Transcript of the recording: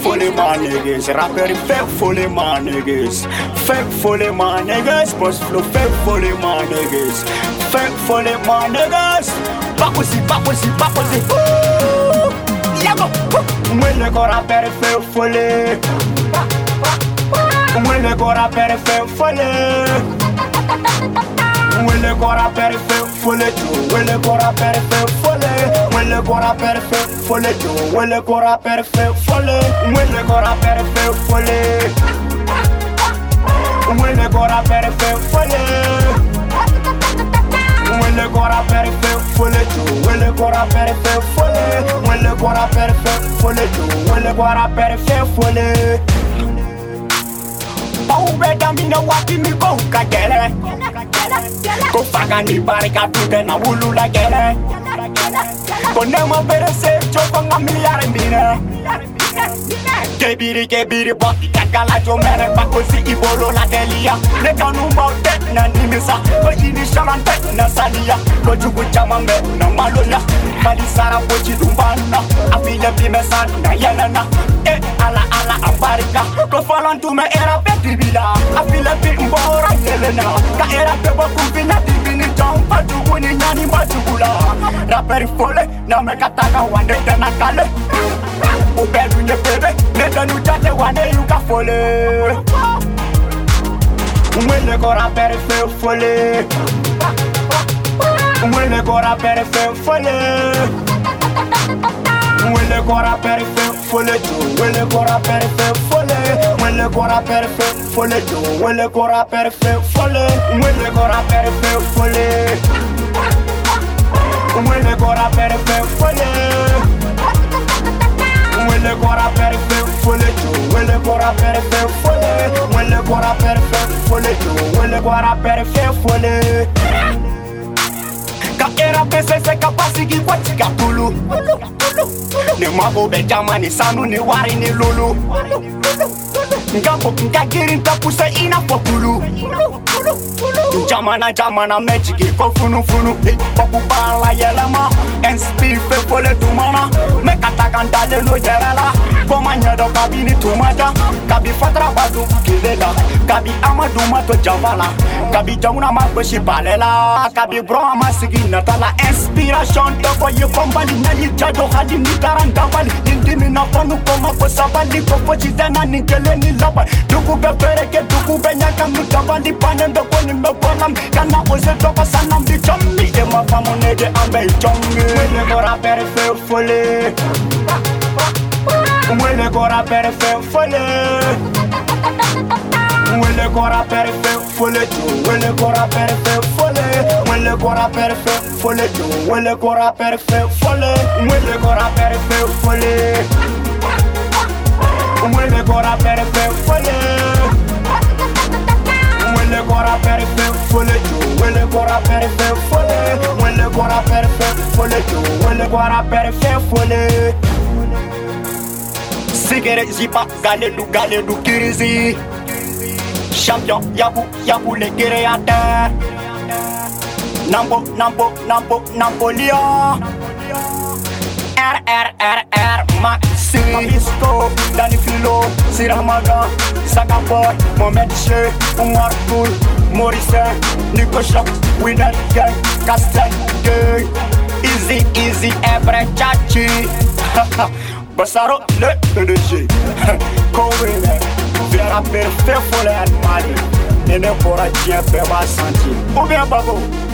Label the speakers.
Speaker 1: fully my niggas. Rapper fake fully my niggas. Fake fully my niggas. Post flow fake fully my niggas. Fake fully my niggas. Bapusi. Yago. When the rapper fake fully. When the rapper fake fully. When the rapper fake fully. When the rapper fake fully. When le cora perfect folle tu, when le cora perfect folle, when le cora perfect folle, when le cora perfect folle, when le cora perfect folle tu, when le cora perfect folle, when le cora perfect folle tu, when le cora perfect folle. Oh, better me know what me go kagere. Go fagani barika tude na wulu la gere. Konema perese chokonga miliare mine. Kebiri boti kakala jo mere pakosi ibolo la delia. Le kanu mautet na nimisa. Ko ini shalante na salia. Ko jugu chamambe na maloya. Bali sara pochi dumbana. Afile pimesa na yanana. Ala ambarika. Ko falon tu me era petibila. Afile pimbora yelena. Ka era pebo kumfina divini jompa jugu ni nyani majugula. Rapper folle na me kataka wande tena kale. Ubedu nye bebe, neta nu chate wane yuka folle. Mwele kora pere fe folle. Mwele kora pere fe folle. Mwele kora pere fe folle tu. Mwele kora pere fe folle. Mwele kora pere fe folle tu. Mwele kora pere fe folle. Mwele kora pere fe folle. Mwele kora pere fe folle. When the cora perfect folle tu, when the cora perfect folle, when the cora perfect folle tu, when the cora perfect folle. Ka era pese se kapasi ki kwachi katulu. Ni mabo bejama ni sanu ni wari ni lulu. Ngambo ngagiri tapuse ina populu. Jamana mechiki ko funu. Popu bala yelama, NSP fe folle tu mana. Kandale no yerala, komanya do kabini tumata, kabi fatra badu kilela, kabi amadu mato javala, kabi jamuna makoshi balela, kabi bro amasigi natala inspiration to boy kombali na yijado hadi nitaranda bali, indimi na ponu koma kosabali ko pochitana nikele ni laba, duku bepereke duku benyaka mutabali panendo koni mepolam, kana ose topa sanam di chommi, ema pamonege ambe chommi, wele kora perfect folle. When the cora perfect folle. When the cora perfect folle tu. When the cora perfect folle. When the cora perfect folle tu. When the cora perfect folle. When the cora perfect folle. When the cora perfect folle. When the cora perfect folle tu. When the cora perfect folle. When the cora perfect folle tu. When the cora perfect folle. Sigere zipa gale du kirizi. Champion yabu le créateur. Napoleon. R Maxi Mavisco Dani Filo Siramaga Sagaboy Mohamed Che Umar Toul Maurice Nico Shop Winner Gang Castel Gang Easy Ebre Chachi Basaro le PDG Kowene Vera perfect folle animali Nene pora dien peba santi Ou bien babo